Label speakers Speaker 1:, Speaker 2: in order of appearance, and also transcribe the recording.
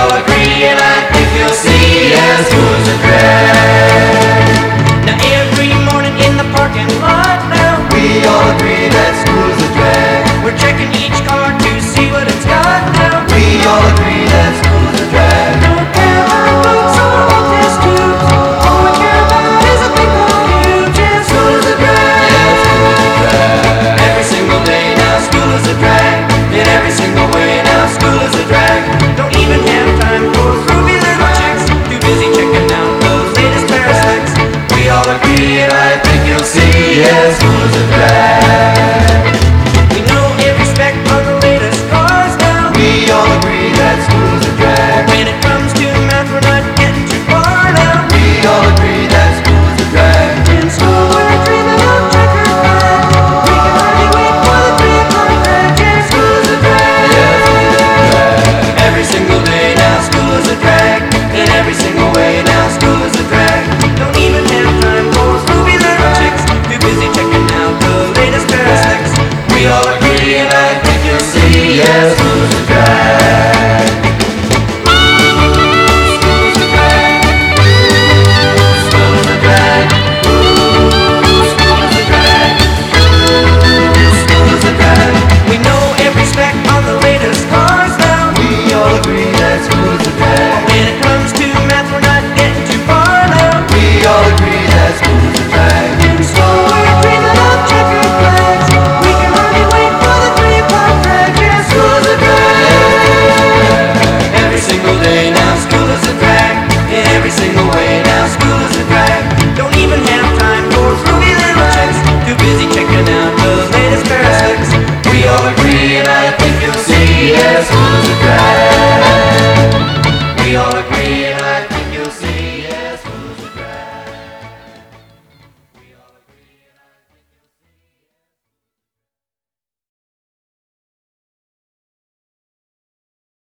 Speaker 1: all agree, and I think you'll see, yeah, school's a drag. Now every morning in the parking lot now, we all agree that school's a drag. We're checking each car to see what it's got now. We all agree that school's a drag. Don't care about books or old test tubes. All we care about is a big old huge, yeah, school's a drag. Yeah, school's a drag. Every single day now, school is a drag. In every single way now, school is a drag. Don't even have time for groovy little chicks. Too busy checking out those latest pair of specs. We all agree, and I think you'll see, yeah, school is a drag. We know every spec on the latest cars now. We all agree that school's a drag. When it comes to math, we're not getting too far now. We all agree that school's a drag. In school, we're dreaming of checkered flags. We can hardly wait for the 3 o'clock drag. Yeah, school's a drag. Yeah, school's a drag. Every single day now, school is a drag. In every single way now, school is a drag. Don't even have time for groovy little chicks. Too busy checking out the latest pair of specs. We all agree, and I think you'll see, yeah, school's a drag. School's a drag. School's a drag. School's a drag. School's a drag. We know every spec on the latest cars now. We all agree that school's a drag. When it comes to math, we're not getting too far now. We all agree that school's a drag. In school, we're dreaming of checkered flags. We can hardly wait for the 3 o'clock drag. Yeah, school's a drag. Every single day now, school is a drag. In every single way now, school is a drag. Don't even have time for groovy little chicks. Too busy checking out the latest pair of specs. We all agree, and I think you'll see, yeah, school's a drag.